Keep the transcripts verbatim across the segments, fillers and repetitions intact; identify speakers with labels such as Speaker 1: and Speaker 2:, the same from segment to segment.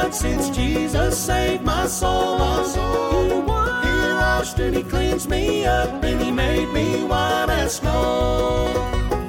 Speaker 1: blood since Jesus saved my soul. My soul. He washed, he washed and he cleansed me up, and he made me white as snow.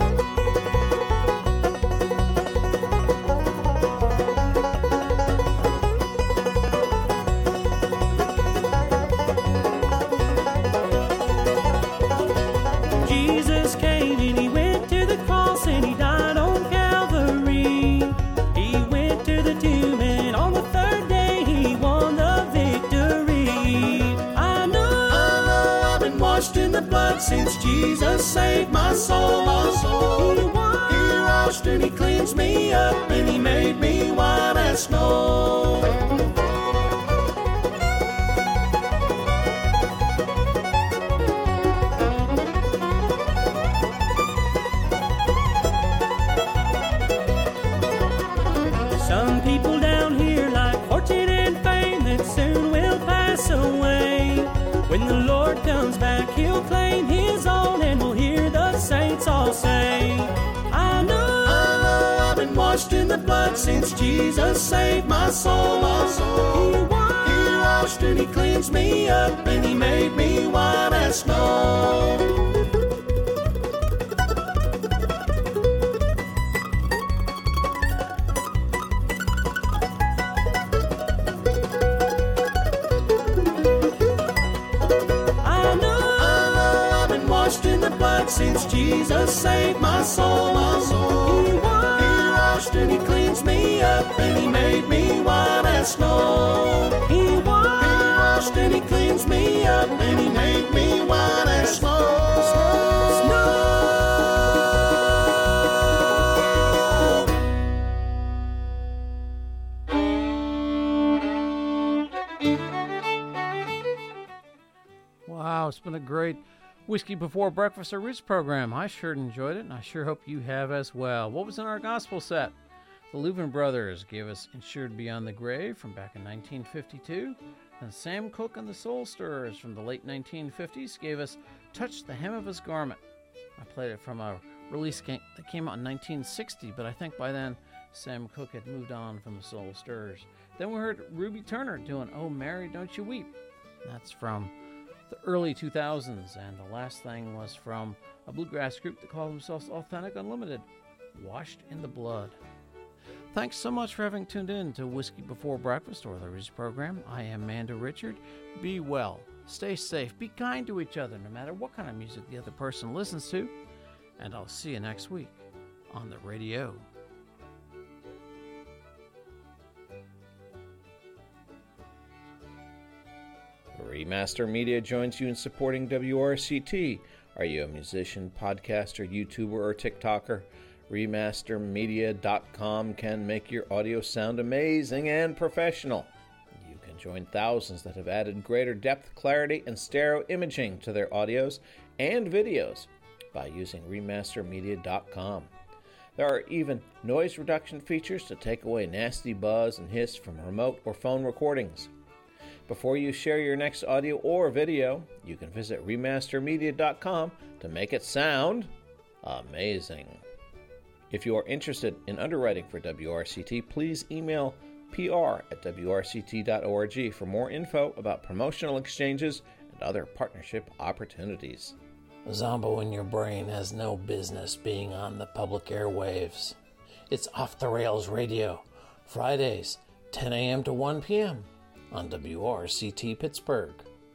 Speaker 1: Since Jesus saved my soul, my soul. He washed, he washed and he cleansed me up, and he made me white as snow. Some people down here like fortune and fame that soon will pass away. When the Lord comes back, he'll claim his own, and we'll hear the saints all say, I know, I know I've been washed in the blood since Jesus saved my soul. My soul. He washed, he washed and he cleansed me up, and he made me white as snow. Since Jesus saved my soul, my soul. He washed, he washed and he cleansed me up, and he made me white as snow. He washed, he washed and he cleansed me up, and he made me white as snow. Snow.
Speaker 2: Wow, it's been a great Whiskey Before Breakfast, or Roots program. I sure enjoyed it, and I sure hope you have as well. What was in our gospel set? The Louvin Brothers gave us Insured Beyond the Grave from back in nineteen fifty-two. And Sam Cooke and the Soul Stirrers from the late nineteen fifties gave us Touch the Hem of His Garment. I played it from a release that came out in nineteen sixty, but I think by then Sam Cooke had moved on from the Soul Stirrers. Then we heard Ruby Turner doing Oh Mary, Don't You Weep. That's from the early two thousands, and the last thing was from a bluegrass group that called themselves Authentic Unlimited, Washed in the Blood. Thanks so much for having tuned in to Whiskey Before Breakfast, or the Roots program. I am Manda Richard. Be well, stay safe, be kind to each other, no matter what kind of music the other person listens to, and I'll see you next week on the radio.
Speaker 3: Remaster Media joins you in supporting W R C T. Are you a musician, podcaster, YouTuber, or TikToker? Remaster Media dot com can make your audio sound amazing and professional. You can join thousands that have added greater depth, clarity, and stereo imaging to their audios and videos by using Remaster Media dot com. There are even noise reduction features to take away nasty buzz and hiss from remote or phone recordings. Before you share your next audio or video, you can visit Remaster Media dot com to make it sound amazing. If you are interested in underwriting for W R C T, please email P R at W R C T dot org for more info about promotional exchanges and other partnership opportunities.
Speaker 4: Zombo in your brain has no business being on the public airwaves. It's Off the Rails Radio, Fridays, ten a.m. to one p.m. on W R C T Pittsburgh.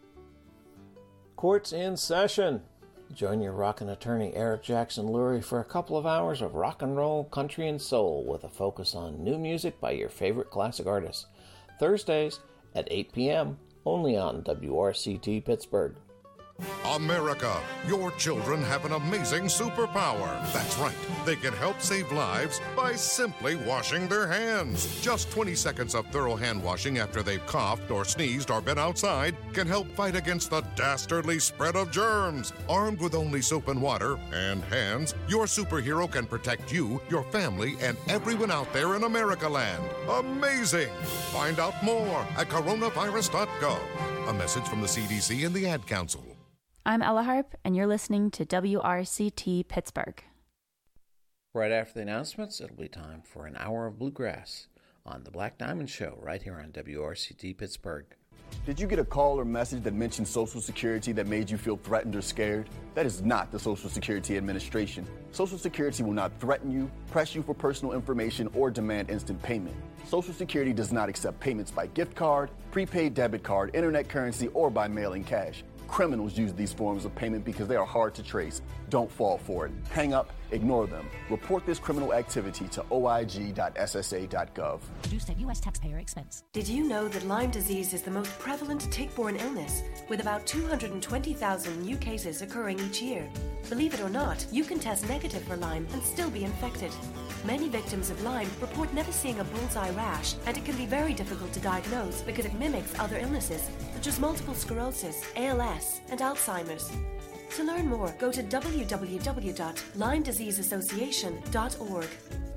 Speaker 3: Court's in session.
Speaker 4: Join your rockin' attorney Eric Jackson Lurie for a couple of hours of rock and roll, country, and soul with a focus on new music by your favorite classic artists. Thursdays at eight p.m. only on W R C T Pittsburgh.
Speaker 5: America, your children have an amazing superpower. That's right. They can help save lives by simply washing their hands. Just twenty seconds of thorough hand washing after they've coughed or sneezed or been outside can help fight against the dastardly spread of germs. Armed with only soap and water and hands, your superhero can protect you, your family, and everyone out there in America land. Amazing! Find out more at coronavirus dot gov. A message from the C D C and the Ad Council.
Speaker 6: I'm Ella Harp, and you're listening to W R C T Pittsburgh.
Speaker 3: Right after the announcements, it'll be time for an hour of bluegrass on The Black Diamond Show right here on W R C T Pittsburgh.
Speaker 7: Did you get a call or message that mentioned Social Security that made you feel threatened or scared? That is not the Social Security Administration. Social Security will not threaten you, press you for personal information, or demand instant payment. Social Security does not accept payments by gift card, prepaid debit card, internet currency, or by mailing cash. Criminals use these forms of payment because they are hard to trace. Don't fall for it. Hang up, ignore them. Report this criminal activity to O I G dot S S A dot gov.
Speaker 8: Produced at U S taxpayer expense.
Speaker 9: Did you know that Lyme disease is the most prevalent tick-borne illness, with about two hundred twenty thousand new cases occurring each year? Believe it or not, you can test negative for Lyme and still be infected. Many victims of Lyme report never seeing a bullseye rash, and it can be very difficult to diagnose because it mimics other illnesses, such as multiple sclerosis, A L S, and Alzheimer's. To learn more, go to w w w dot lyme disease association dot org.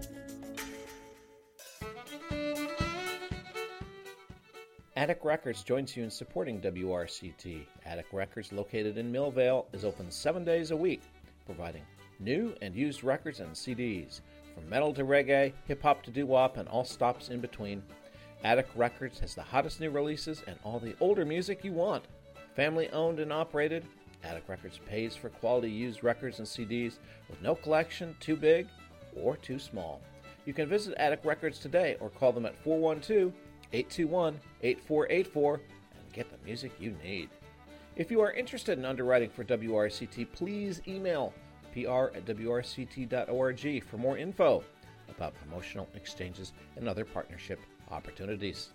Speaker 3: Attic Records joins you in supporting W R C T. Attic Records, located in Millvale, is open seven days a week, providing new and used records and C Ds. From metal to reggae, hip-hop to doo-wop, and all stops in between, Attic Records has the hottest new releases and all the older music you want. Family owned and operated, Attic Records pays for quality used records and C Ds with no collection too big or too small. You can visit Attic Records today or call them at four one two, eight two one, eight four eight four and get the music you need. If you are interested in underwriting for W R C T, please email P R at W R C T dot org for more info about promotional exchanges and other partnership opportunities.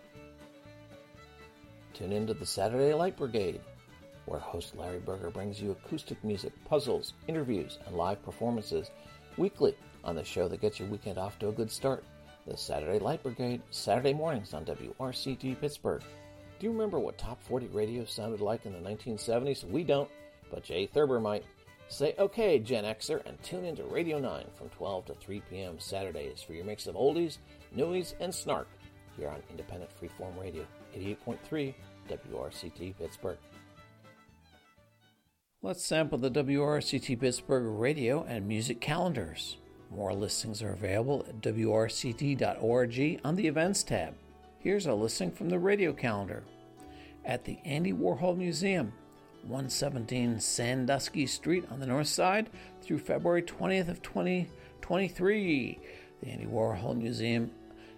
Speaker 4: Tune into the Saturday Light Brigade, where host Larry Berger brings you acoustic music, puzzles, interviews, and live performances weekly on the show that gets your weekend off to a good start. The Saturday Light Brigade, Saturday mornings on W R C T Pittsburgh. Do you remember what Top forty radio sounded like in the nineteen seventies? We don't, but Jay Thurber might. Say okay, Gen Xer, and tune into Radio nine from twelve to three p.m. Saturdays for your mix of oldies, newies, and snark here on Independent Freeform Radio, eighty-eight point three W R C T Pittsburgh.
Speaker 2: Let's sample the W R C T Pittsburgh radio and music calendars. More listings are available at W R C T dot org on the Events tab. Here's a listing from the radio calendar. At the Andy Warhol Museum, one seventeen Sandusky Street on the north side through February twentieth of twenty twenty-three. The Andy Warhol Museum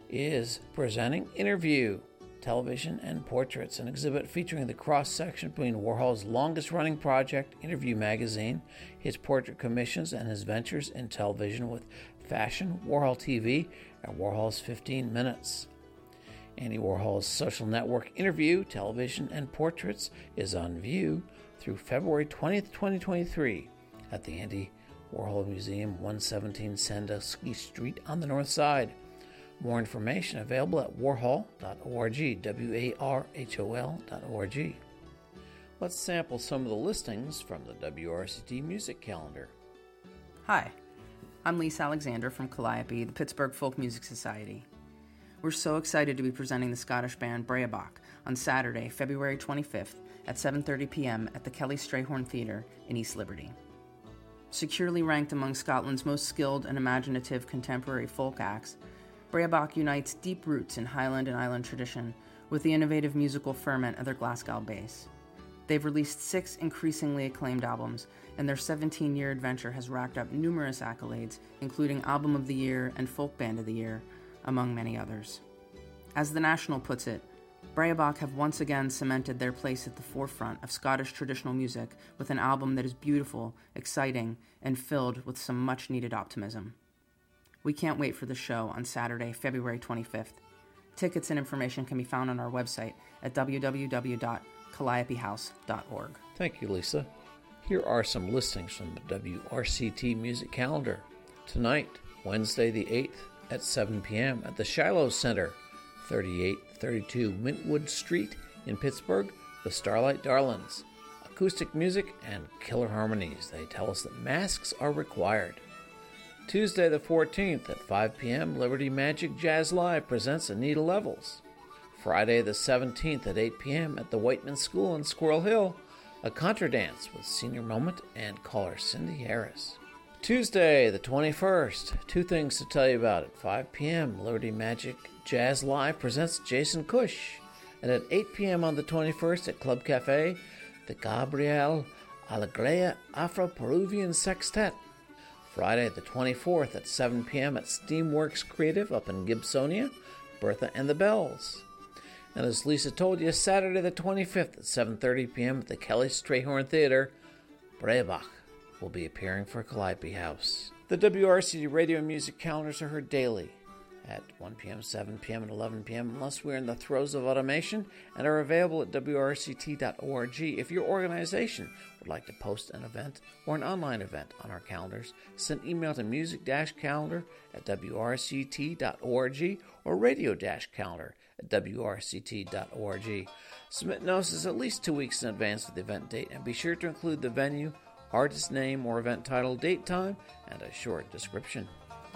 Speaker 2: is presenting Interview, Television and Portraits, an exhibit featuring the cross-section between Warhol's longest-running project, Interview magazine, his portrait commissions, and his ventures in television with Fashion, Warhol T V, and Warhol's fifteen minutes. Andy Warhol's social network Interview, Television, and Portraits is on view through February twentieth, twenty twenty-three at the Andy Warhol Museum, one seventeen Sandusky Street on the north side. More information available at warhol dot org, W A R H O L dot org. Let's sample some of the listings from the W R C T music calendar.
Speaker 10: Hi, I'm Lisa Alexander from Calliope, the Pittsburgh Folk Music Society. We're so excited to be presenting the Scottish band Breabach on Saturday, February twenty-fifth at seven thirty p.m. at the Kelly Strayhorn Theatre in East Liberty. Securely ranked among Scotland's most skilled and imaginative contemporary folk acts, Breabach unites deep roots in Highland and Island tradition with the innovative musical ferment of their Glasgow base. They've released six increasingly acclaimed albums, and their seventeen-year adventure has racked up numerous accolades, including Album of the Year and Folk Band of the Year, among many others. As The National puts it, Breabach have once again cemented their place at the forefront of Scottish traditional music with an album that is beautiful, exciting, and filled with some much-needed optimism. We can't wait for the show on Saturday, February twenty-fifth. Tickets and information can be found on our website at w w w dot calliope house dot org.
Speaker 2: Thank you, Lisa. Here are some listings from the W R C T music calendar. Tonight, Wednesday the eighth at seven p.m. at the Shiloh Center, thirty-eight thirty-two Mintwood Street in Pittsburgh, the Starlight Darlings. Acoustic music and killer harmonies. They tell us that masks are required. Tuesday the fourteenth at five p.m. Liberty Magic Jazz Live presents Anita Levels. Friday the seventeenth at eight p.m. at the Whiteman School in Squirrel Hill, a contra dance with Senior Moment and caller Cindy Harris.
Speaker 3: Tuesday, the twenty-first. Two things to tell you about. At five p.m., Liberty Magic Jazz Live presents Jason Cush. And at eight p.m. on the twenty-first at Club Cafe, the Gabriel Alegría Afro-Peruvian Sextet. Friday, the twenty-fourth at seven p.m. at Steamworks Creative up in Gibsonia, Bertha and the Bells. And as Lisa told you, Saturday the twenty-fifth at seven thirty p.m. at the Kelly Strayhorn Theater, Breabach will be appearing for Calliope House. The W R C T radio and music calendars are heard daily at one p.m., seven p.m., and eleven p.m. unless we're in the throes of automation, and are available at W R C T dot org. If your organization would like to post an event or an online event on our calendars, send email to music-calendar at W R C T dot org or radio-calendar at W R C T dot org. Submit notices at least two weeks in advance of the event date, and be sure to include the venue, artist name or event title, date, time, and a short description.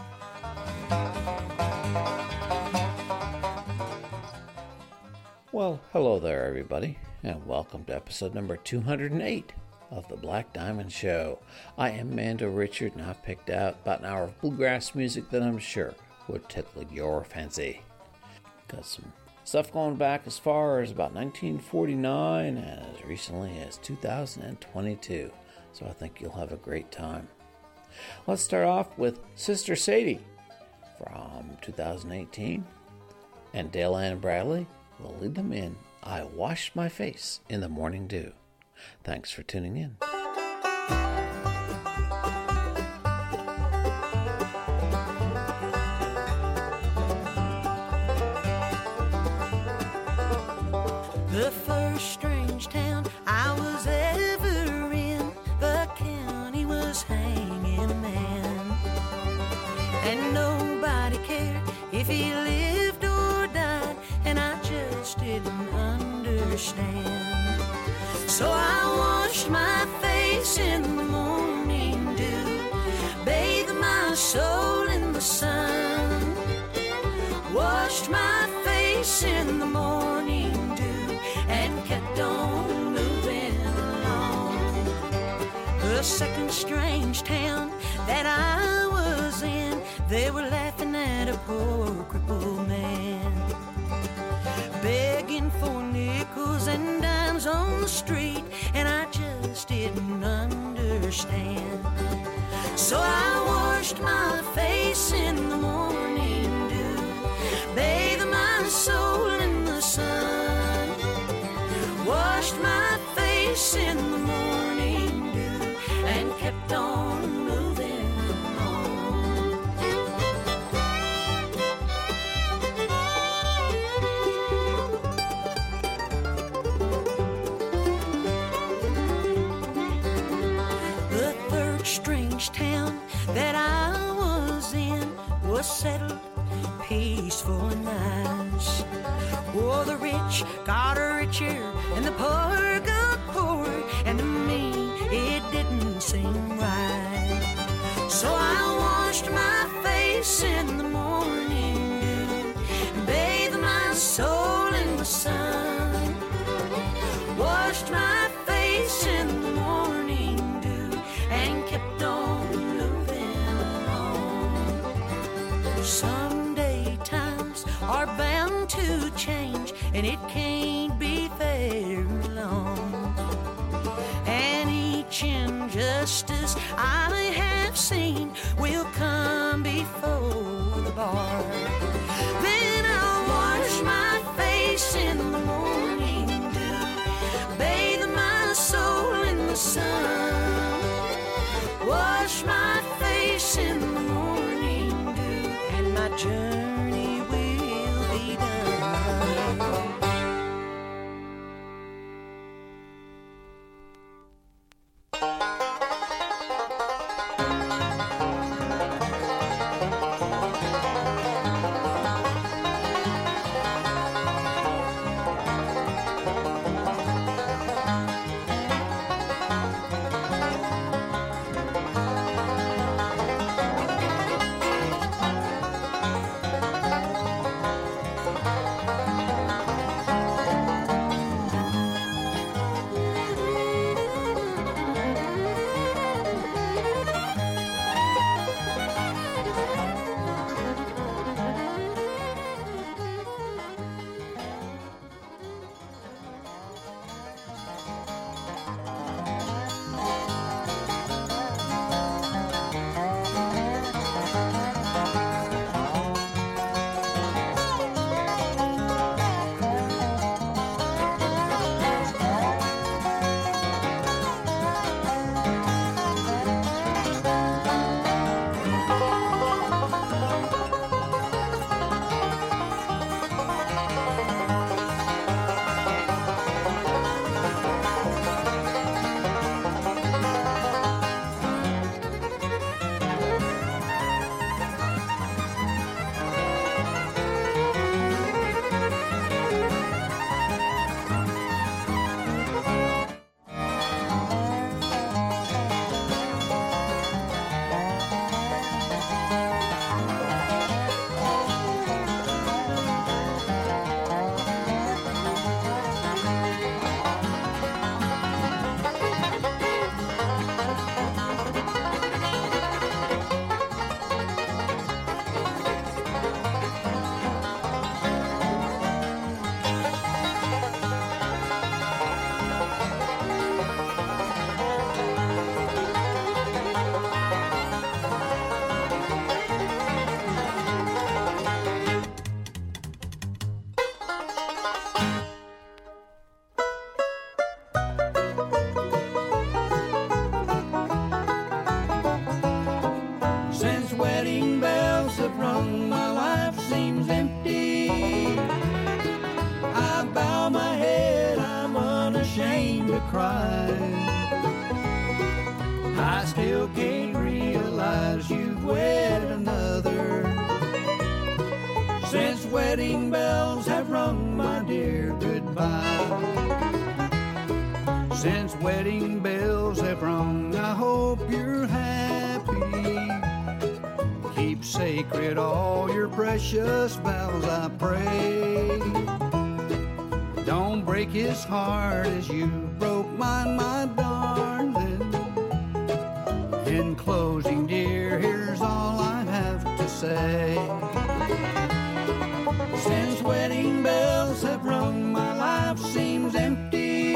Speaker 3: Well, hello there, everybody, and welcome to episode number two hundred eight of The Black Diamond Show. I am Mando Richard, and I've picked out about an hour of bluegrass music that I'm sure would tickle your fancy. Got some stuff going back as far as about nineteen forty-nine and as recently as two thousand twenty-two. So I think you'll have a great time. Let's start off with Sister Sadie from two thousand eighteen. And Dale Ann Bradley will lead them in I Washed My Face in the Morning Dew. Thanks for tuning in.
Speaker 11: The first strange town I was ever in, the county was hanging a man, and nobody cared if he lived or died, and I just didn't understand. So I washed my face in the morning dew, bathed my soul in the sun, washed my face in the morning dew, and kept on moving along. The second strange town that I was in, they were laughing at a poor crippled man, begging for nickels and dimes on the street, and I just didn't understand. So I washed my face in the morning dew, bathed my soul in the sun, washed my face in the morning dew, and kept on moving on. The third strange town that I was in was settled, peaceful and nice. Oh, the rich got richer and the poor got poorer, and to me it didn't seem right. So I washed my face in the morning dew, bathed my soul in the sun, washed my face in the morning dew, and kept on moving on. Someday times are bound to change, and it can't be very long, and each injustice I have seen will come before the bar. Then I'll wash my face in the morning dew, bathe my soul in the sun, wash my face in the morning dew, and my journey will be done.
Speaker 12: cry. I still can't realize you've wed another. Since wedding bells have rung, my dear, goodbye. Since wedding bells have rung, I hope you're happy. Keep sacred all your precious vows, I pray. Don't break his heart as you broke mine, my darling. In closing, dear, here's all I have to say. Since wedding bells have rung, my life seems empty.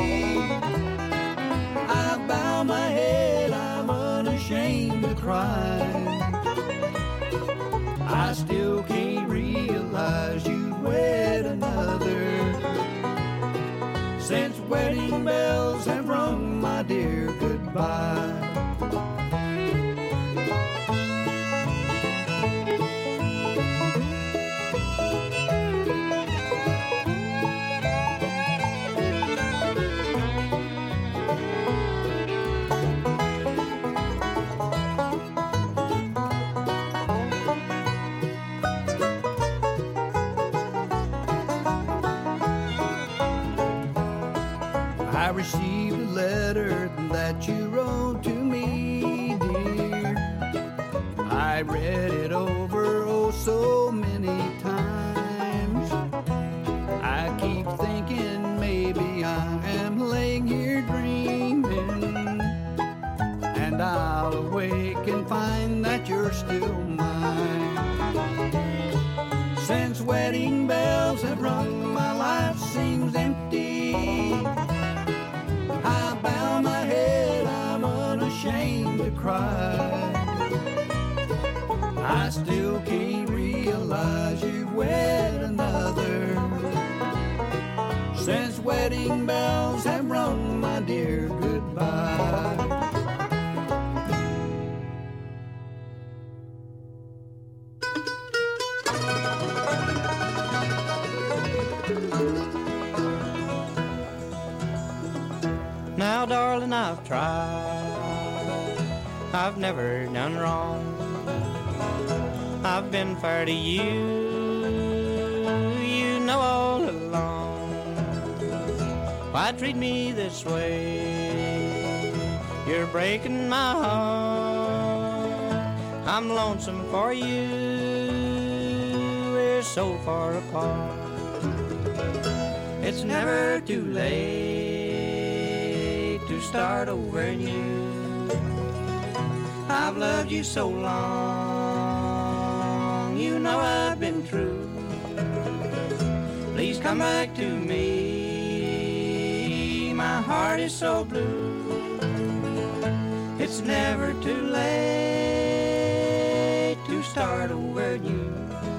Speaker 12: I bow my head, I'm unashamed to cry. I still can't realize you've wed another. Since wedding bells have rung, my dear, goodbye. I received a letter that you wrote to me, dear. I read it over oh so many times. I keep thinking maybe I am laying here dreaming, and I'll awake and find that you're still mine. Since wedding bells have rung, my life seems empty. I bow my head, I'm unashamed to cry. I still can't realize you've wed another. Since wedding bells have rung, my dear, goodbye.
Speaker 13: Now, darling, I've tried. I've never done wrong. I've been fair to you, you know all along. Why treat me this way? You're breaking my heart. I'm lonesome for you. We're so far apart. It's never too late to start over new. I've loved you so long, you know I've been true. Please come back to me, my heart is so blue. It's never too late to start over new.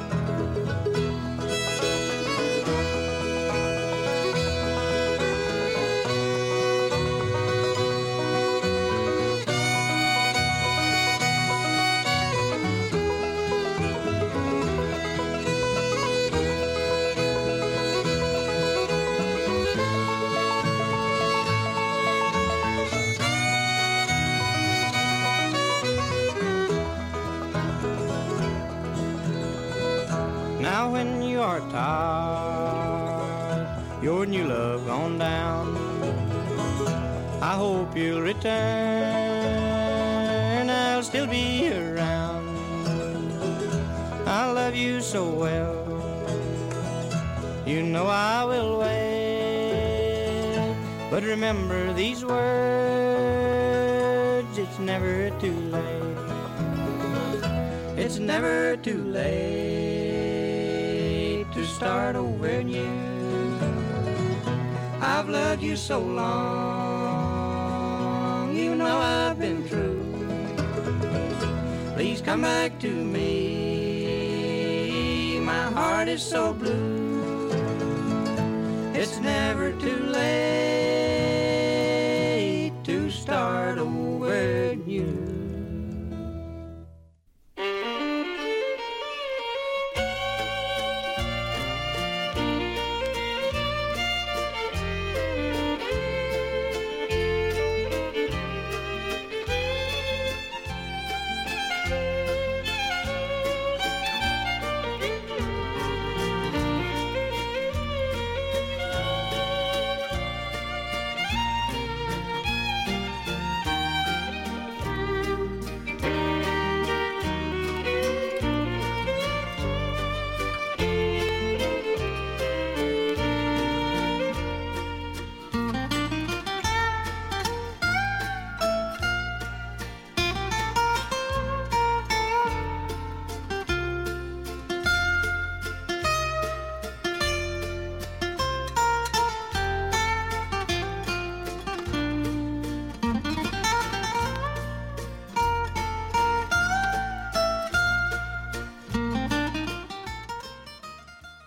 Speaker 13: Now when you are tired, your new love gone down, I hope you'll return, I'll still be around. I love you so well, you know I will wait. But remember these words, it's never too late. It's never too late to start over new. I've loved you so long, you know I've been true. Please come back to me, my heart is so blue. It's never too late to start over new.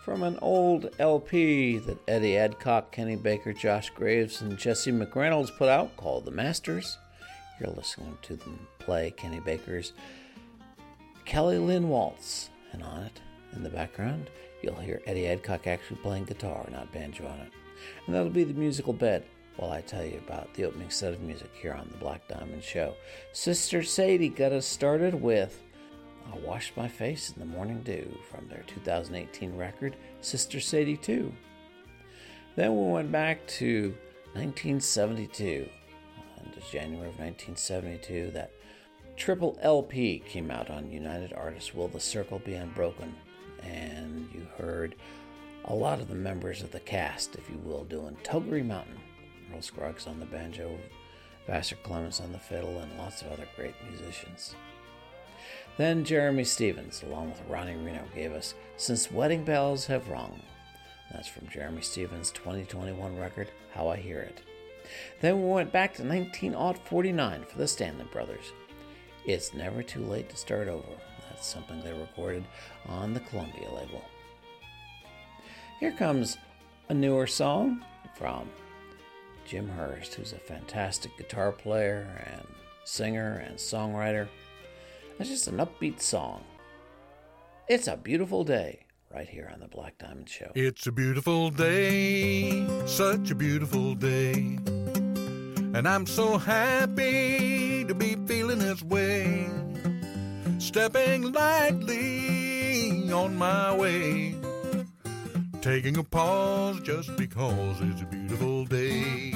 Speaker 3: From an old L P that Eddie Adcock, Kenny Baker, Josh Graves, and Jesse McReynolds put out called The Masters. You're listening to them play Kenny Baker's Kelly Lynn Waltz. And on it, in the background, you'll hear Eddie Adcock actually playing guitar, not banjo on it. And that'll be the musical bed while I tell you about the opening set of music here on the Black Diamond Show. Sister Sadie got us started with I Washed My Face in the Morning Dew from their two thousand eighteen record, Sister Sadie two. Then we went back to nineteen seventy-two. And it's January of nineteen seventy-two, that triple L P came out on United Artists, Will the Circle Be Unbroken? And you heard a lot of the members of the cast, if you will, doing Toggery Mountain. Earl Scruggs on the banjo, Vassar Clements on the fiddle, and lots of other great musicians. Then Jeremy Stevens, along with Ronnie Reno, gave us Since Wedding Bells Have Rung. That's from Jeremy Stevens' twenty twenty-one record, How I Hear It. Then we went back to nineteen forty-nine for the Stanley Brothers. It's Never Too Late to Start Over. That's something they recorded on the Columbia label. Here comes a newer song from Jim Hurst, who's a fantastic guitar player and singer and songwriter. It's just an upbeat song. It's a Beautiful Day, right here on the Black Diamond Show.
Speaker 14: It's a beautiful day, such a beautiful day, and I'm so happy to be feeling this way, stepping lightly on my way, taking a pause just because it's a beautiful day.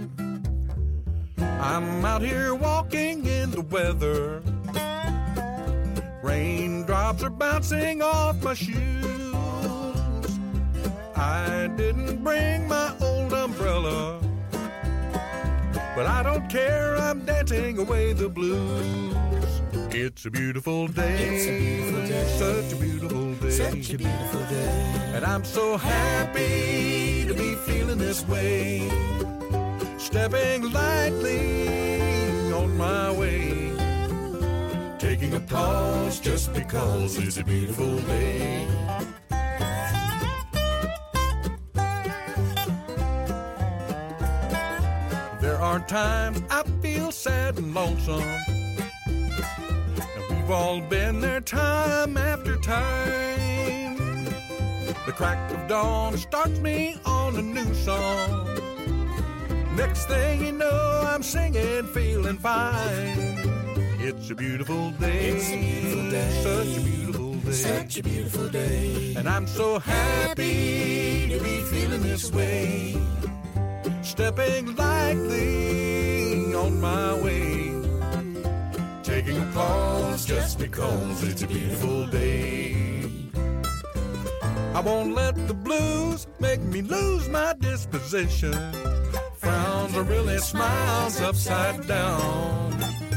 Speaker 14: I'm out here walking in the weather, raindrops are bouncing off my shoes. I didn't bring my old umbrella, but I don't care, I'm dancing away the blues. It's a beautiful day, it's a beautiful day, such a beautiful day, such a beautiful day, and I'm so happy to be feeling this way, stepping lightly on my way, taking a pause just because it's a beautiful day. There are times I feel sad and lonesome, and we've all been there time after time. The crack of dawn starts me on a new song. Next thing you know, I'm singing, feeling fine. It's a beautiful day, it's a beautiful day, such a beautiful day, such a beautiful day, and I'm so happy to be feeling this way, stepping lightly on my way, taking a pause just because it's a beautiful day. I won't let the blues make me lose my disposition. Frowns are really smiles upside down,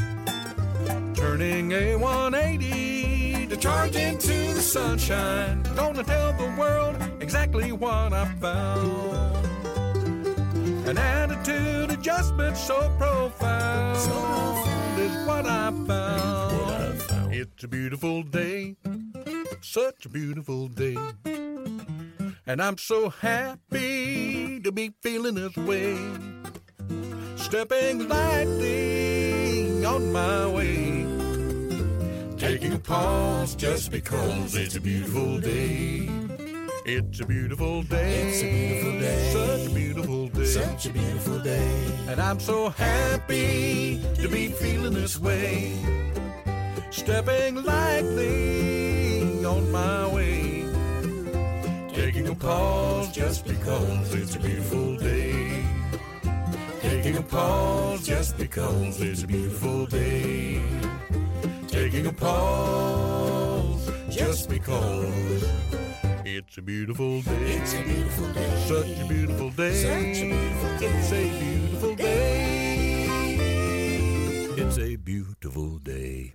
Speaker 14: turning a one eighty to charge into the sunshine. Gonna tell the world exactly what I found. An attitude adjustment so profound, so profound is what I found. What I found. It's a beautiful day, such a beautiful day, and I'm so happy to be feeling this way, stepping lightly on my way, taking a pause just because it's a beautiful day. It's a beautiful day, it's a beautiful day, such a beautiful day, such a beautiful day, and I'm so happy to be feeling this way, stepping lightly on my way, taking a pause just because it's a beautiful day, taking a pause just because it's a beautiful day, taking a pause just because it's a beautiful day. It's a beautiful day. Such a beautiful day. Such a beautiful day. It's a beautiful day. It's a beautiful day.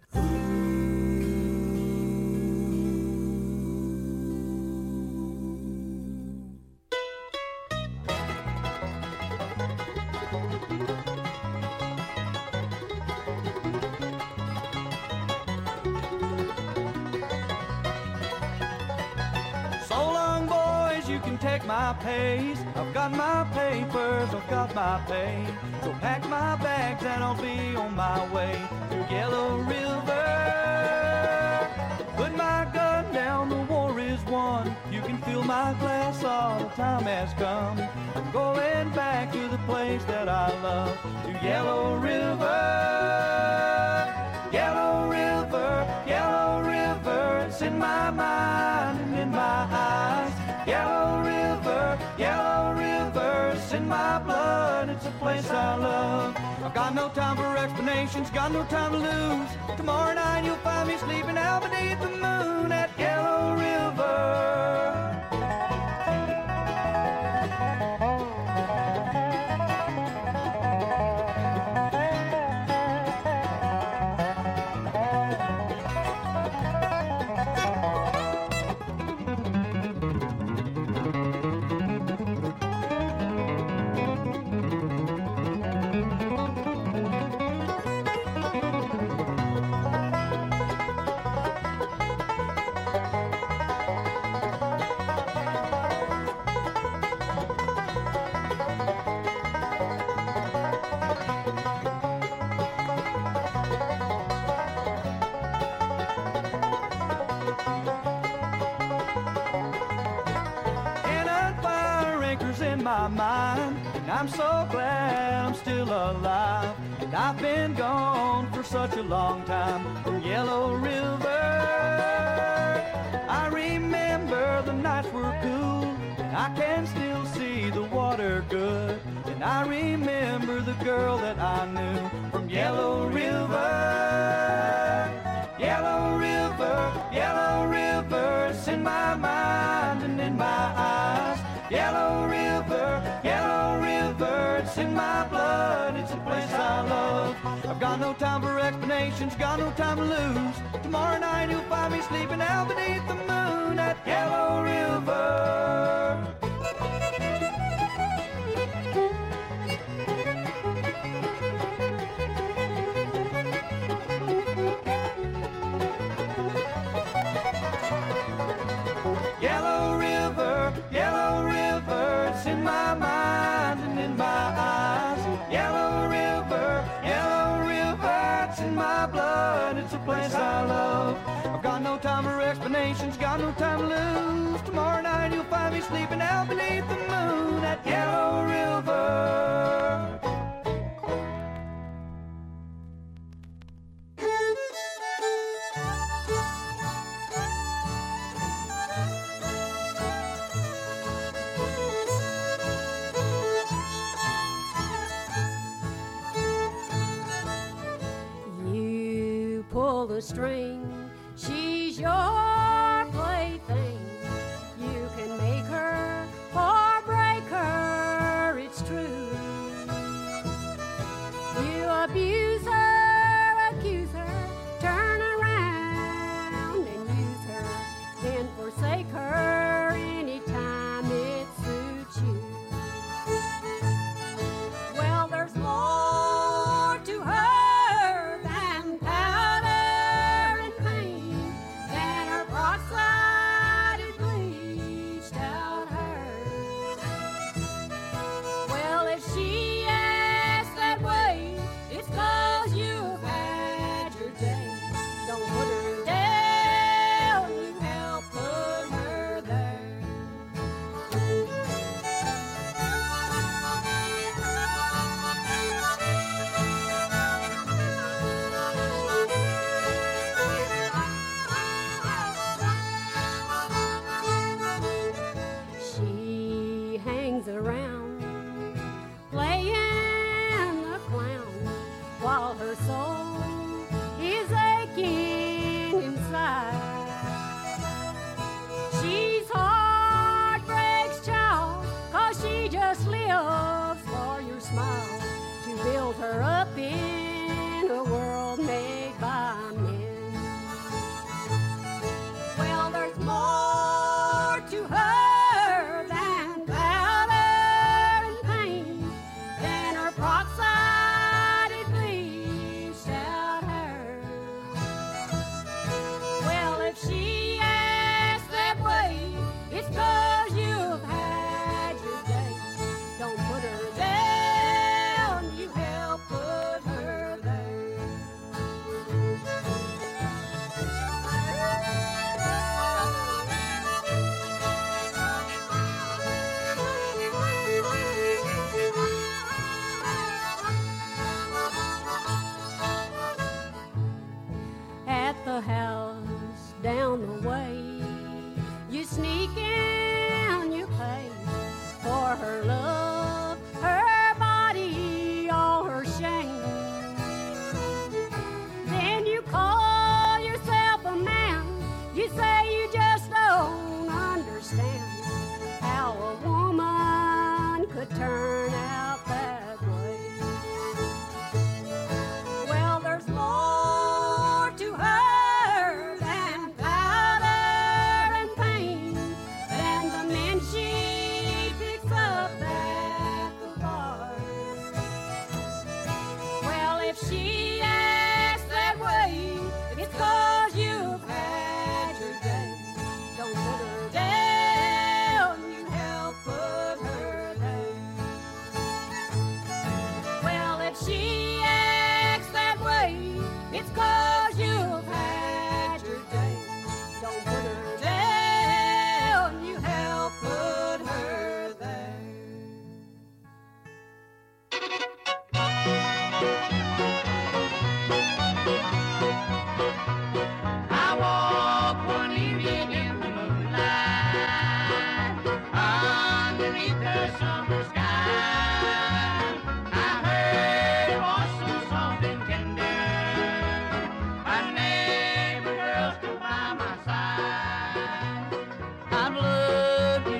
Speaker 13: So long, boy.
Speaker 15: you can take my pace. I've got my papers, I've got my pay. So pack my bags and I'll be on my way to Yellow River. Put my gun down, the war is won. You can fill my glass, all the time has come. I'm going back to the place that I love, to Yellow River. Yellow River, Yellow River, it's in my mind and in my eyes. Yellow River, Yellow River, it's in my blood, it's a place I love. I've got no time for explanations, got no time to lose. Tomorrow night you'll find me sleeping out beneath the moon at Yellow River. My mind, and I'm so glad I'm still alive. And I've been gone for such a long time from Yellow River. I remember the nights were cool, and I can still see the water good. And I remember the girl that I knew from Yellow River. Yellow River, Yellow River, it's in my mind and in my eyes. Yellow River, Yellow River, it's in my blood, it's a place I love. I've got no time for explanations, got no time to lose. Tomorrow night you'll find me sleeping out beneath the moon at Yellow River. Yellow River, Yellow River, it's in my mind and in my eyes. Yellow River, Yellow River, it's in my blood, it's a place I love. I've got no time for explanations, got no time to lose. Tomorrow night you'll find me sleeping out beneath the moon at Yellow River.
Speaker 16: Pull the string, she's your plaything. You can make her or break her, it's true. You abuse her, accuse her, turn around and use her, then forsake her anytime it suits you. Well, there's more to her than powder and pain, than her peroxide bleached out hers. Well, if she acts that way, it's 'cause you've had your day. Don't put her down, you help put her there. She hangs around, playing the clown, while her soul is aching inside. She's heartbreak's child, 'cause she just lives for your smile, to build her up in a world made by men. Well, there's more to her than powder and pain, than her peroxide bleached out hers. Well, if she acts that way, it's 'cause you've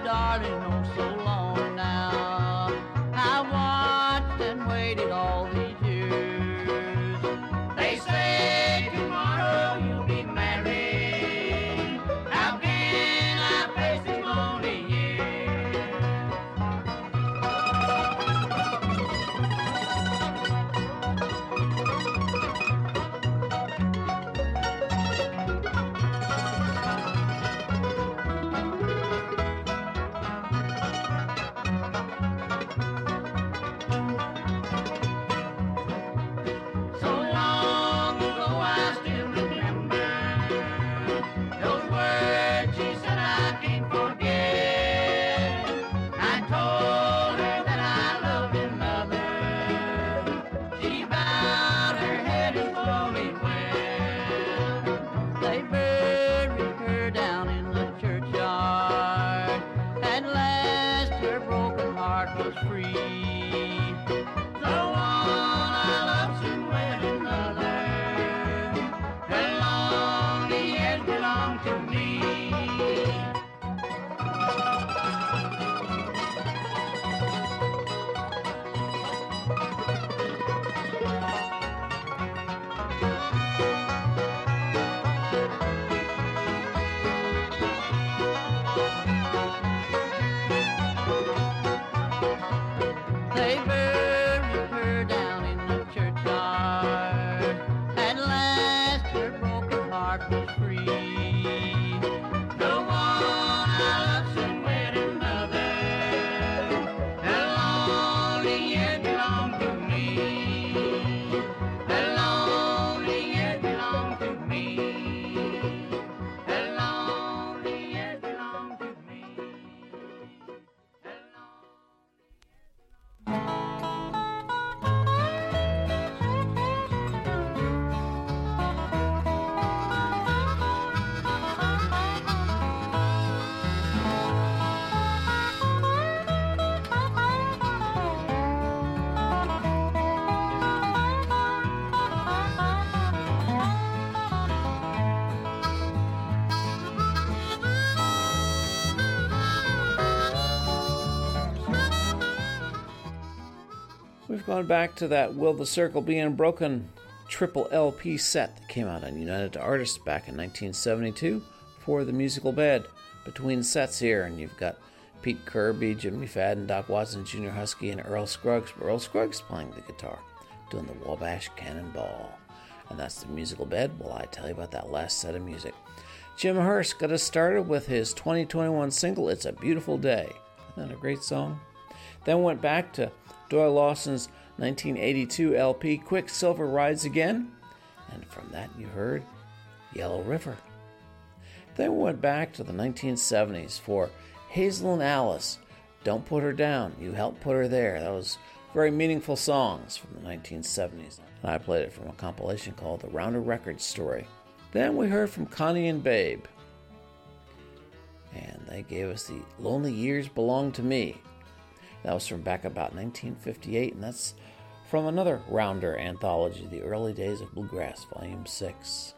Speaker 17: darling, oh so long now. I watched and waited all these years. They say tomorrow you'll be married. How can I face this lonely
Speaker 3: We've gone back to that Will the Circle Be Unbroken triple L P set that came out on United Artists back in nineteen seventy-two for the musical bed. Between sets here, and you've got Pete Kirby, Jimmy Fadden, Doc Watson, Junior Husky, and Earl Scruggs. Earl Scruggs playing the guitar, doing the Wabash Cannonball. And that's the musical bed. Well, I tell you about that last set of music. Jim Hurst got us started with his twenty twenty-one single, It's a Beautiful Day. Isn't that a great song? Then went back to Doyle Lawson's nineteen eighty-two L P, Quicksilver Rides Again. And from that you heard Yellow River. Then we went back to the nineteen seventies for Hazel and Alice, Don't Put Her Down, You Helped Put Her There. That was very meaningful songs from the nineteen seventies. And I played it from a compilation called The Rounder Records Story. Then we heard from Connie and Babe. And they gave us the Lonely Years Belong to Me. That was from back about nineteen fifty-eight, and that's from another Rounder anthology, The Early Days of Bluegrass, Volume six.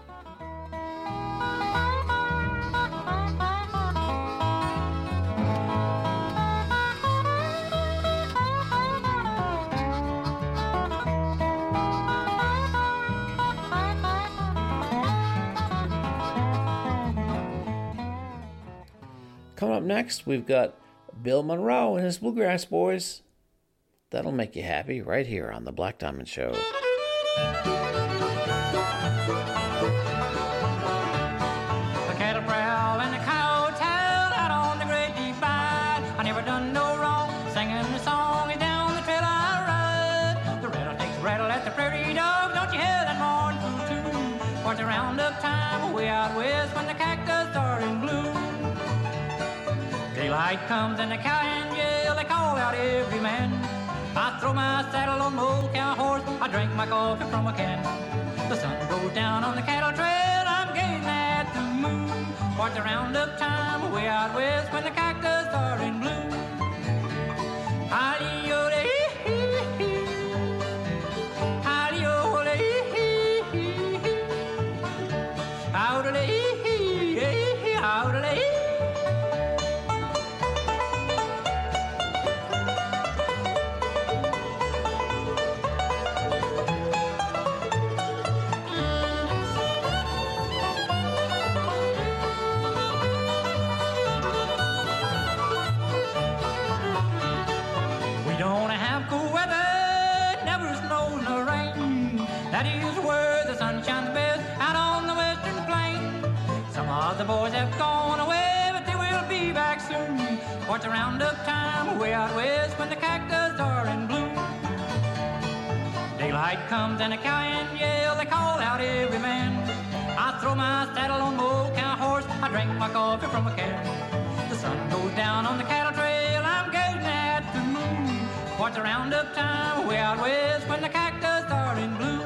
Speaker 3: Coming up next, we've got Bill Monroe and his Bluegrass Boys. That'll make you happy right here on the Black Diamond Show.
Speaker 18: The cattle prowl and the cow tell out on the great divide. I never done no wrong, singing the song is down the trail I ride. The rattlesnakes rattle at the prairie dog, don't you hear that mournful tune? For the roundup time way out west when the cactus are in bloom. Daylight comes and the cow and yell, they call out every man. I throw my saddle on my old cow horse, I drink my coffee from a can. The sun goes down on the cattle trail, I'm gazing at the moon. For the roundup time way out west when the cactus are in bloom. Hallelujah, hallelujah, hallelujah. For it's a roundup time way out west when the cactus are in bloom. Daylight comes and a cowhand yell, they call out every man. I throw my saddle on my old cow horse, I drink my coffee from a can. The sun goes down on the cattle trail, I'm gazing at the moon. For it's a roundup time way out west when the cactus are in bloom.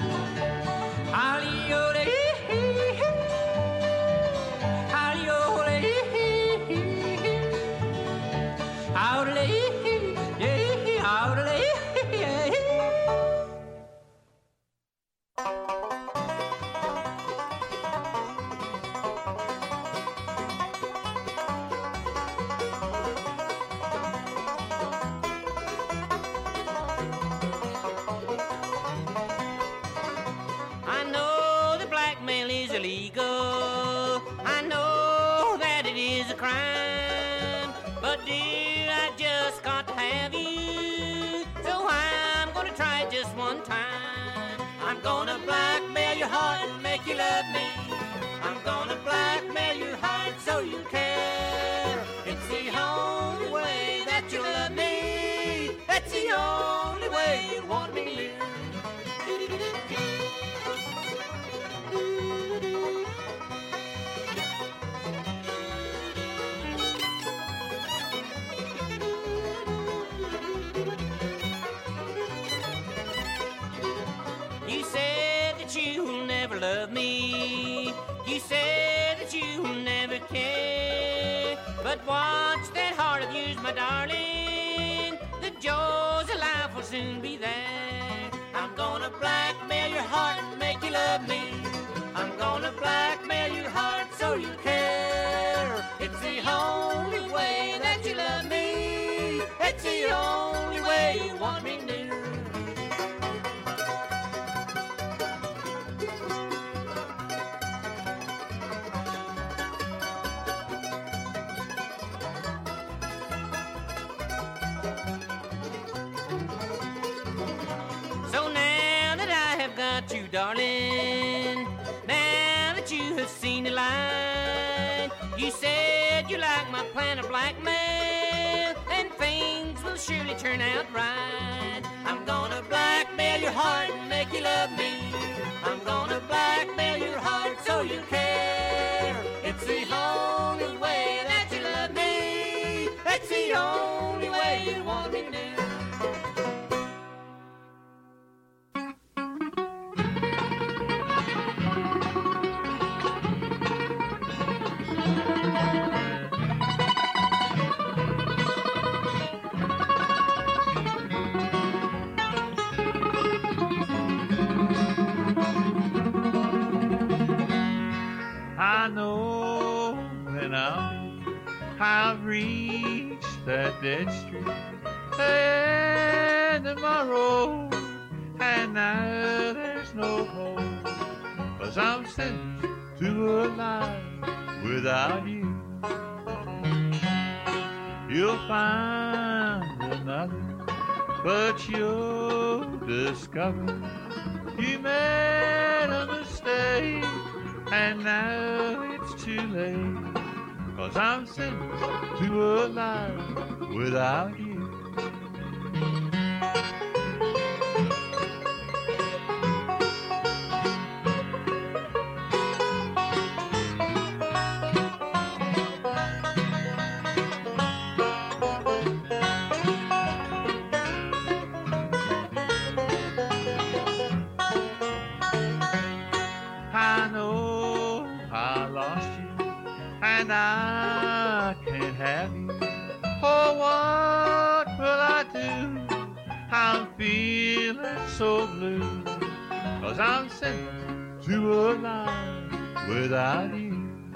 Speaker 11: Illegal. I know that it is a crime, but dear, I just got to have you, so I'm gonna try it just one time. I'm gonna blackmail your heart and make you love me. I'm gonna blackmail your heart so you care. It's the only way that you love me. That's the only way you want me to live. Love me. You said that you'll never care, but watch that heart of yours, my darling. The joys of life will soon be there. I'm gonna blackmail your heart and make you love me. I'm gonna blackmail your heart so you care. It's the only way that you love me. It's the only way you want me near. You, darling, now that you have seen the light, you said you like my plan of blackmail, and things will surely turn out right. I'm gonna blackmail your heart and make you love me. I'm gonna blackmail your heart so you care. It's the only way that you love me. It's the only way you want me to do.
Speaker 19: I know when I'm, I've reached that dead street, and tomorrow, and now there's no hope, 'cause I'm sentenced to a life without you. You'll find another, but you'll discover you made a mistake. And now it's too late, 'cause I'm sentenced to a life without you. I know I lost you, and I can't have you. Oh, what will I do? I'm feeling so blue, 'cause I'm sentenced to a life without you.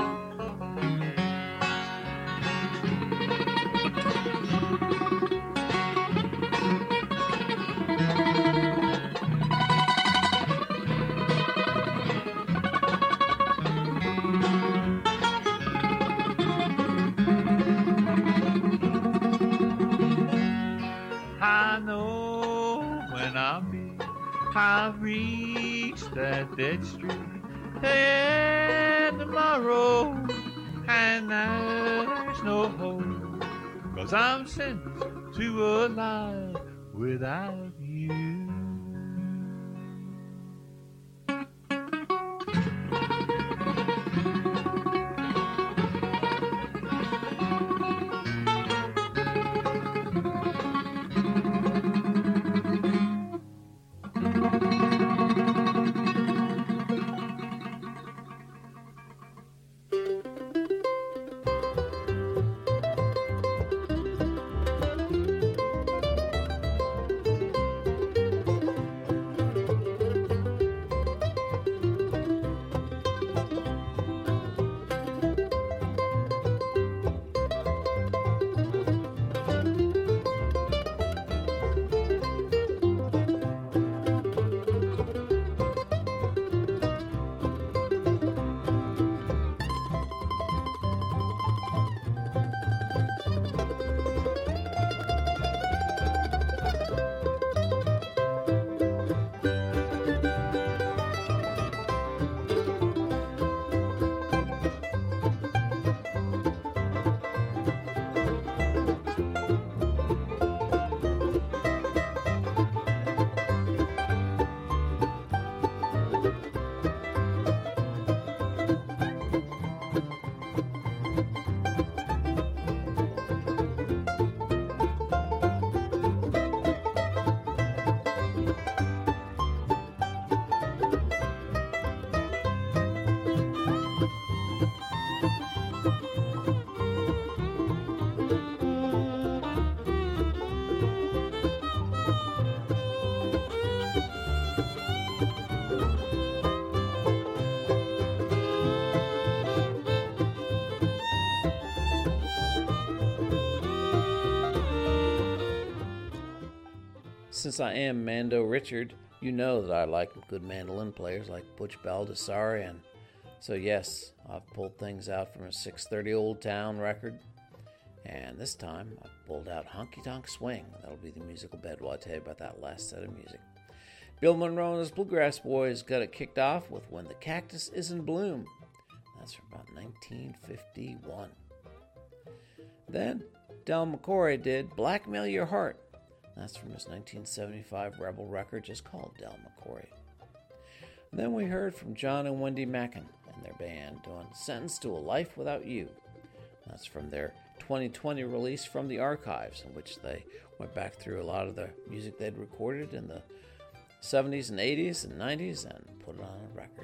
Speaker 19: I know when I'm big, I've reached that dead street, and tomorrow, and now there's no hope, 'cause I'm sentenced to a life without you.
Speaker 4: Since I am Mando Richard, you know that I like good mandolin players like Butch Baldassare, and so yes, I've pulled things out from a six thirty Old Town record, and this time I've pulled out Honky Tonk Swing. That'll be the musical bed while I tell you about that last set of music. Bill Monroe and his Bluegrass Boys got it kicked off with When the Cactus Is in Bloom. That's from about nineteen fifty-one. Then Del McCoury did Blackmail Your Heart. That's from his nineteen seventy-five Rebel record just called Del McCoury. And then we heard from John and Wendy Mackin and their band doing Sentenced to a Life Without You. That's from their twenty twenty release From the Archives, in which they went back through a lot of the music they'd recorded in the seventies and eighties and nineties and put it on a record.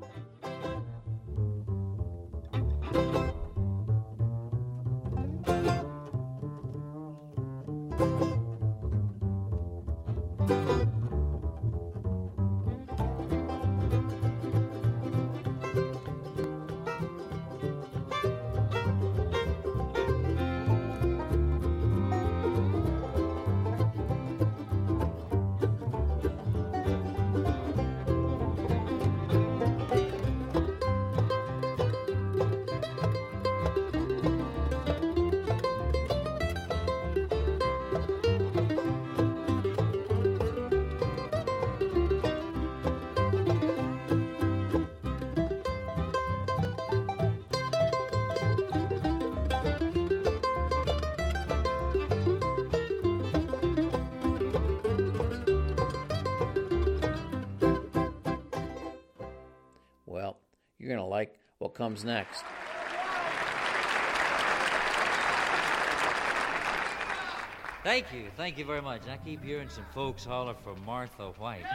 Speaker 4: You're going to like what comes next.
Speaker 20: Thank you. Thank you very much. I keep hearing some folks holler for Martha White.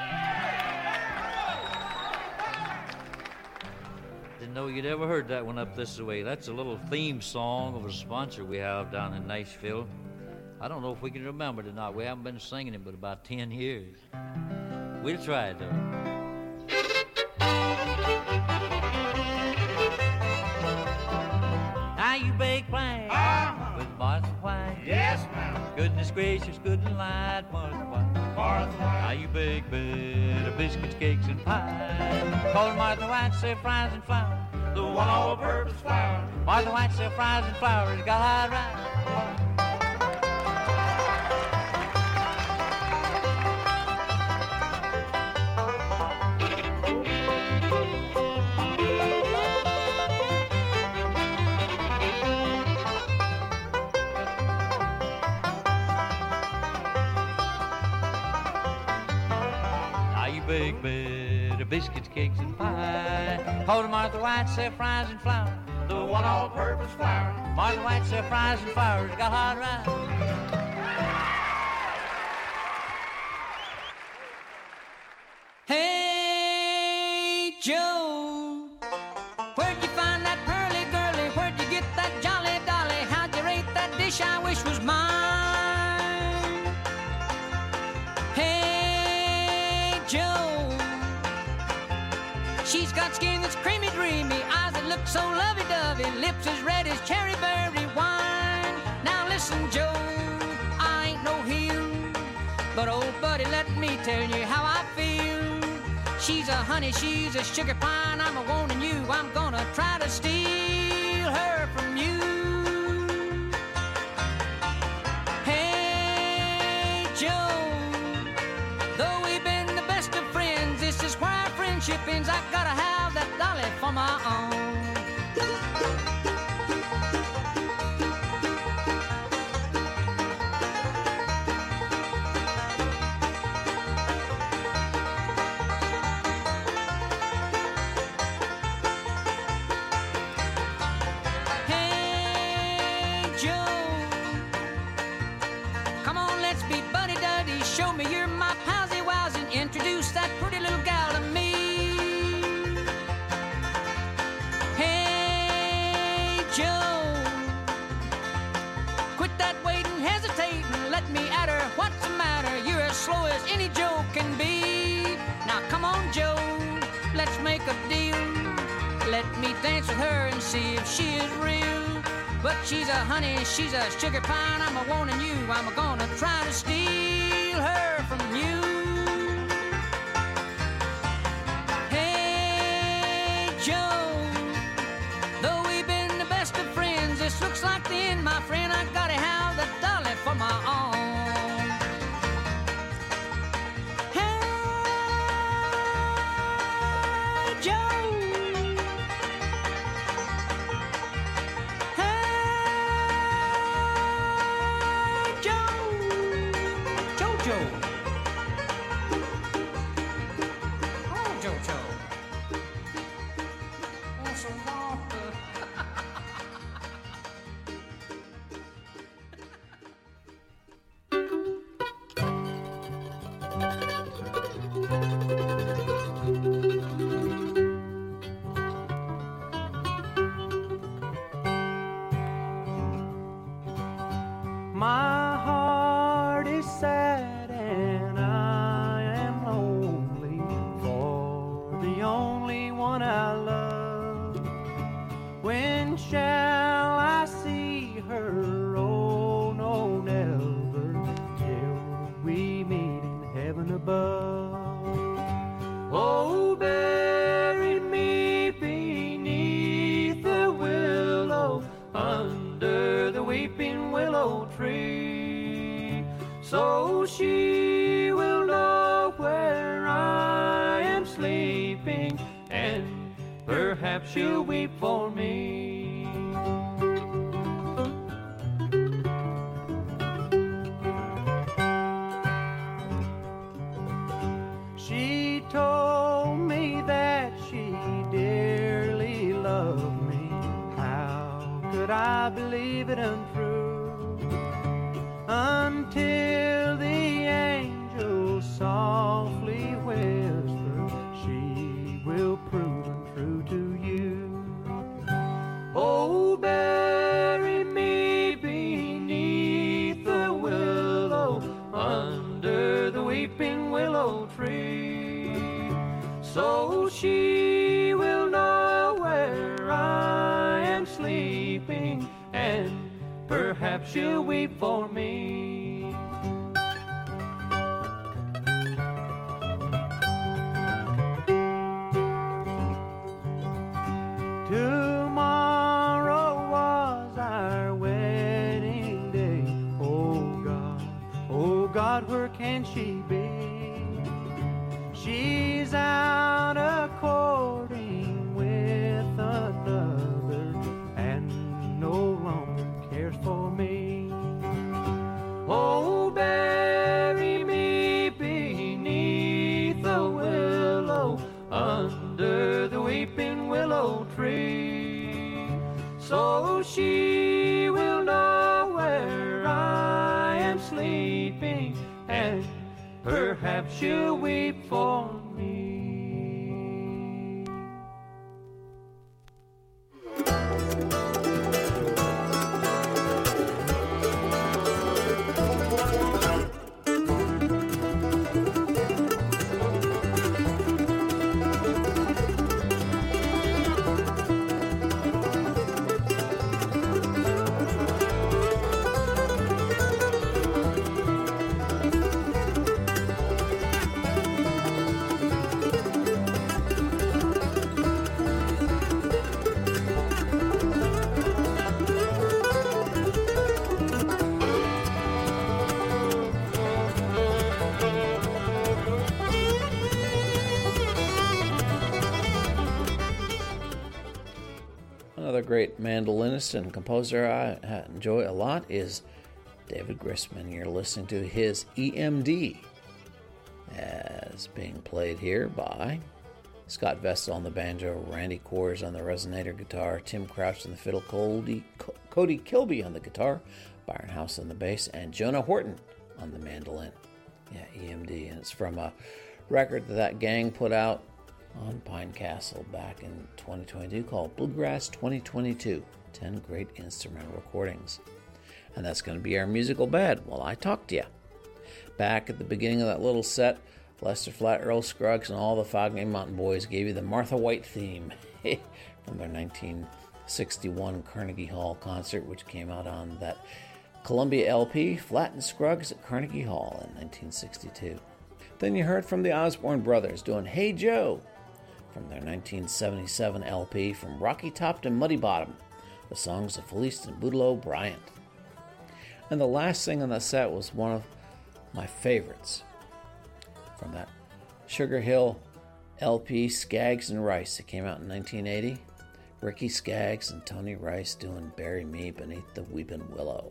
Speaker 20: Didn't know you'd ever heard that one up this way. That's a little theme song of a sponsor we have down in Nashville. I don't know if we can remember it or not. We haven't been singing it but about ten years. We'll try it, though. Now you bake plans uh-huh. with Martha White.
Speaker 15: Yes, ma'am.
Speaker 20: Goodness gracious, good and light, Martha White.
Speaker 15: Martha White.
Speaker 20: Now you bake better biscuits, cakes, and pie. Call Martha White, sell fries and flour.
Speaker 15: The one all-purpose flour.
Speaker 20: Martha White, sell fries and flour. It's got right.
Speaker 13: big bed of biscuits, cakes, and pie. Hold Martha White, sell fries and flour, the one all-purpose flour. Martha White, sell fries and flour, got hot right.
Speaker 11: Hey, Joe, where'd you find that pearly girlie? Where'd you get that jolly dolly? How'd you rate that dish I wish was mine? Hey, Joe, she's got skin that's creamy, dreamy, eyes that look so lovey-dovey, lips as red as cherry berry wine. Now listen, Joe, I ain't no heel, but old buddy, let me tell you how I feel. She's a honey, she's a sugar pine, I'm a warning you, I'm gonna try to steal her from you. Hey, Joe, though we've been the best of friends, this is where our friendship ends. I gotta have that dolly for my own. Show me you're my palsy wows and introduce that pretty little gal to me. Hey, Joe, quit that waiting, hesitating, let me at her. What's the matter? You're as slow as any Joe can be. Now come on, Joe, let's make a deal. Let me dance with her and see if she is real. But she's a honey, she's a sugar pine, I'm a warning you, I'm gonna try to steal her from you. Hey, Joe, though we've been the best of friends, this looks like the end, my friend. I gotta have the dolly for my own. Hey, Joe,
Speaker 15: My heart is sad and I am lonely for the only one I love. When shall I see her? Oh, no, never, till we meet in heaven above. Oh, bury me beneath the willow, under the weeping willow tree, so she will know where I am sleeping, and perhaps she'll weep for me. She told me that she dearly loved me. How could I believe it untrue? Until the angel softly whispered, she will prove untrue to you. Oh, bury me beneath the willow, under the weeping willow tree, so she will know where I am sleeping, and perhaps she'll weep for me. Tomorrow was our wedding day. Oh God, oh God, where can she be? She's out a-courting with another, and no longer cares for me. Oh, bury me beneath the willow, she'll weep for me.
Speaker 4: Another great mandolinist and composer I enjoy a lot is David Grisman. You're listening to his E M D as being played here by Scott Vestal on the banjo, Randy Coors on the resonator guitar, Tim Crouch on the fiddle, Cody, Cody Kilby on the guitar, Byron House on the bass, and Jonah Horton on the mandolin. Yeah, E M D, and it's from a record that that gang put out on Pine Castle back in twenty twenty-two called Bluegrass twenty twenty-two. ten great instrumental recordings. And that's going to be our musical bed while I talk to you. Back at the beginning of that little set, Lester Flatt, Earl Scruggs, and all the Foggy Mountain Boys gave you the Martha White theme from their nineteen sixty-one Carnegie Hall concert, which came out on that Columbia L P, Flatt and Scruggs at Carnegie Hall in nineteen sixty-two. Then you heard from the Osborne Brothers doing Hey Joe from their nineteen seventy-seven L P from Rocky Top to Muddy Bottom, the songs of Felice and Boudleaux Bryant. And the last thing on the set was one of my favorites from that Sugar Hill L P, Skaggs and Rice. It came out in nineteen eighty. Ricky Skaggs and Tony Rice doing Bury Me Beneath the Weeping Willow.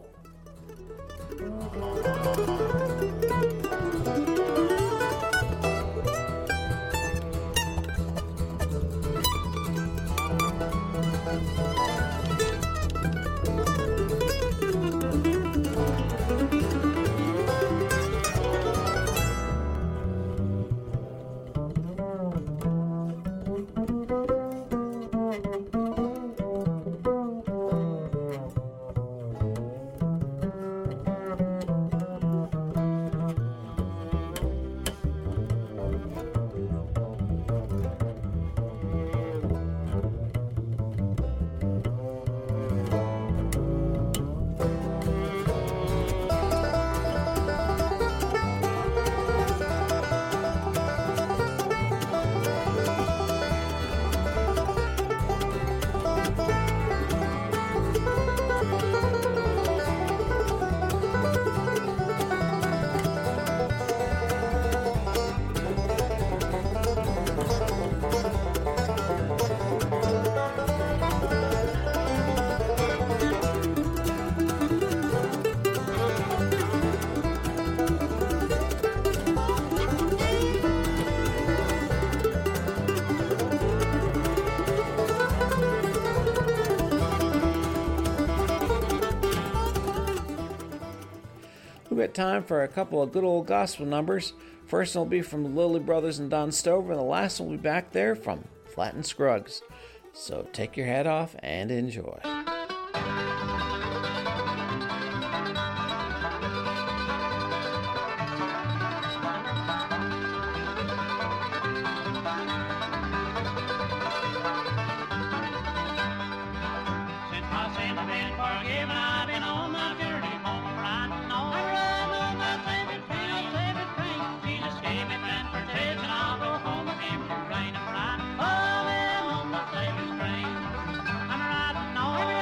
Speaker 4: We've got time for a couple of good old gospel numbers. First one will be from the Lilly Brothers and Don Stover, and the last one will be back there from Flatt and Scruggs. So take your hat off and enjoy.
Speaker 18: I'm riding on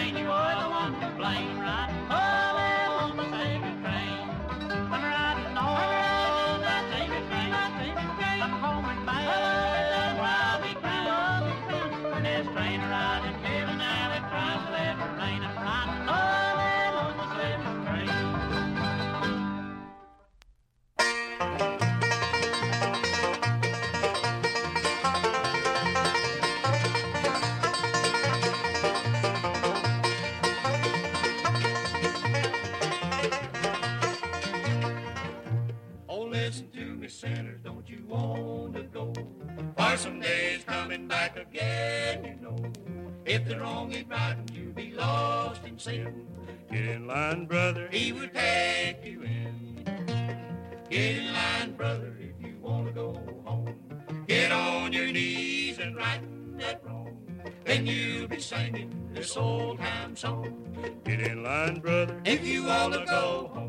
Speaker 17: train, you are the one to blame. Riding home on the Savior train. I'm riding on that Savior train. I'm home and back where I'll be crowned. When this train arrives in heaven, now it tries to let it rain. I'm riding home on the Savior train. Listen to me, sinners, don't you want to go? For someday's coming back again, you know. If the wrong is right and you be lost in sin, get in line, brother, he will take you in. Get in line, brother, if you want to go home. Get on your knees and right that wrong. Then you'll be singing this old time song. Get in line, brother, if you want to go home.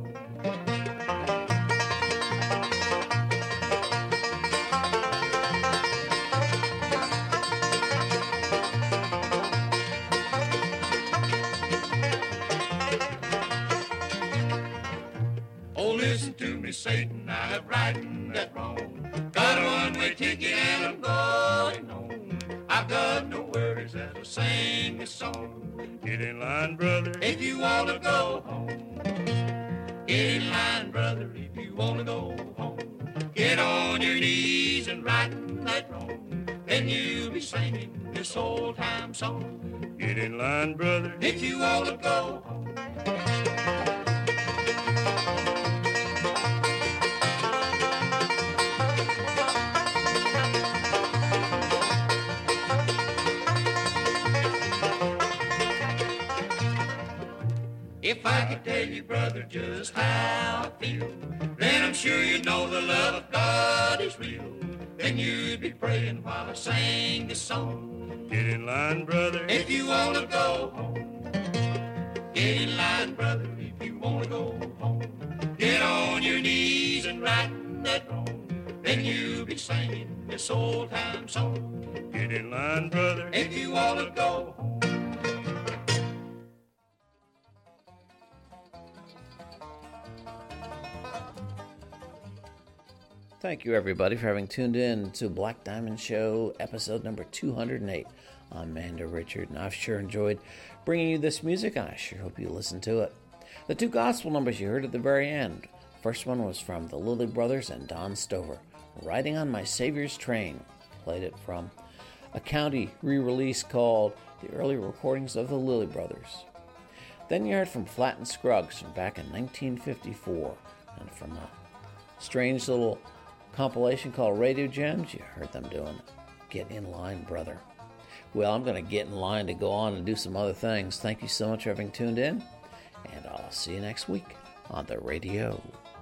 Speaker 17: Listen to me, Satan, I have righted that wrong. Got a one-way ticket and I'm going home. I've got no worries as I sing this song. Get in line, brother, if you want to go home. Get in line, brother, if you want to go home. Get on your knees and right that wrong. Then you'll be singing this old-time song. Get in line, brother, if you want to go home. If I could tell you, brother, just how I feel, then I'm sure you'd know the love of God is real. Then you'd be praying while I sing this song. Get in line, brother, if you want to go home. Get in line, brother, if you want to go home. Get on your knees and right that wrong. Then you'll be singing this old-time song. Get in line, brother, if you want to go home.
Speaker 4: Thank you, everybody, for having tuned in to Black Diamond Show, episode number two hundred eight. I'm Amanda Richard, and I've sure enjoyed bringing you this music, and I sure hope you listen to it. The two gospel numbers you heard at the very end. First one was from the Lilly Brothers and Don Stover, Riding on My Savior's Train. Played it from a county re-release called The Early Recordings of the Lilly Brothers. Then you heard from Flatt and Scruggs from back in nineteen fifty-four, and from a strange little compilation called Radio Gems, you heard them doing Get in Line, Brother. Well, I'm going to get in line to go on and do some other things. Thank you so much for having tuned in, and I'll see you next week on the radio.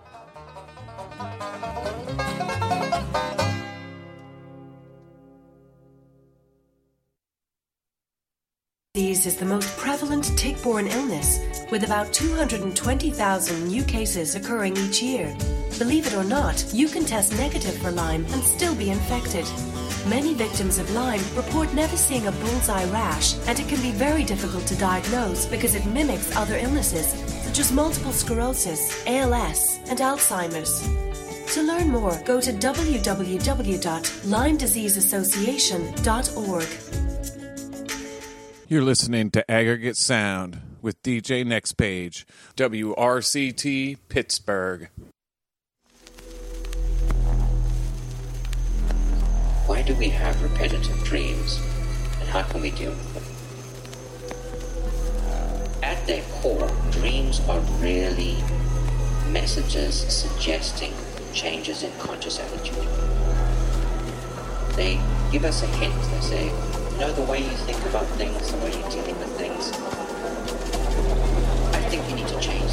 Speaker 9: Disease is the most prevalent tick-borne illness, with about two hundred twenty thousand new cases occurring each year. Believe it or not, you can test negative for Lyme and still be infected. Many victims of Lyme report never seeing a bullseye rash, and it can be very difficult to diagnose because it mimics other illnesses such as multiple sclerosis, A L S, and Alzheimer's. To learn more, go to w w w dot lyme disease association dot org.
Speaker 21: You're listening to Aggregate Sound with D J Next Page, W R C T, Pittsburgh.
Speaker 22: Why do we have repetitive dreams, and how can we deal with them? At their core, dreams are really messages suggesting changes in conscious attitude. They give us a hint. They say, you know, the way you think about things, the way you're dealing with things, I think you need to change